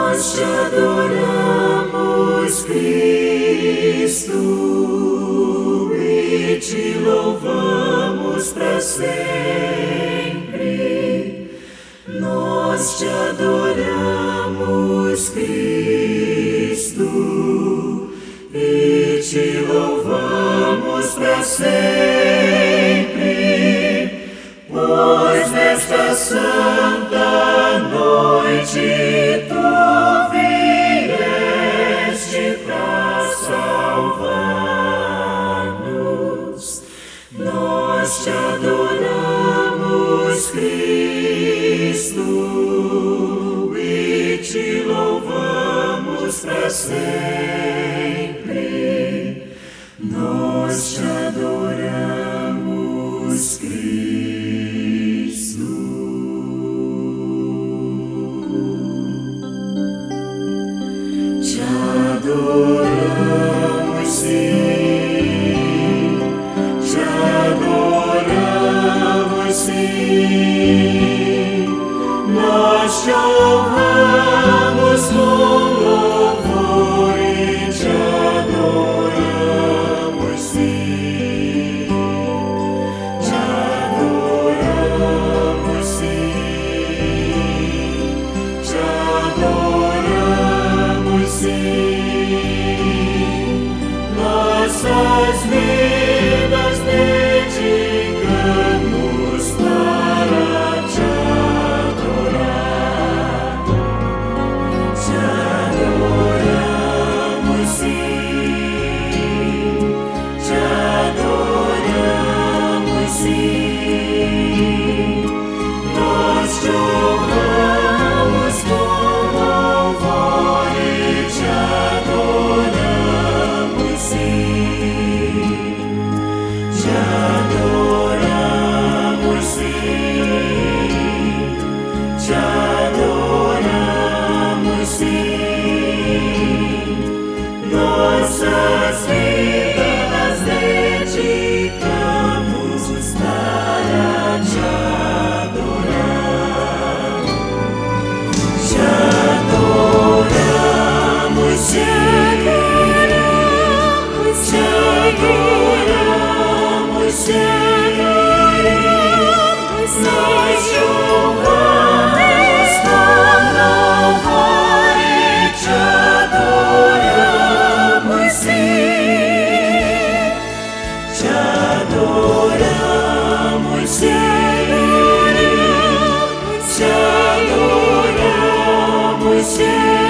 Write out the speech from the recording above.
Nós te adoramos, Cristo, e te louvamos para sempre. Nós te adoramos, Cristo, e te louvamos para sempre, pois nesta santa noite tu vieste para salvar-nos. Nós te adoramos, Cristo, e te louvamos para sempre. Nós te adoramos, Cristo. Te adoramos, sim. Te adoramos, sim. Nós te honramos com louvor e te adoramos, sim. Te adoramos, sim. Te adoramos, sim. Nossas vidas dedicamos para te adorar. Te adoramos, sim. Te adoramos, sim. Nós te honramos com louvor e te adoramos, sim. Te adoramos, sim. Te adoramos, sim. Nossas vidas dedicamos para te adorar. Te adoramos, sim. Te adoramos, sim. Nós te honramos com louvor e te adoramos, sim. Te adoramos, sim. Te adoramos, sim.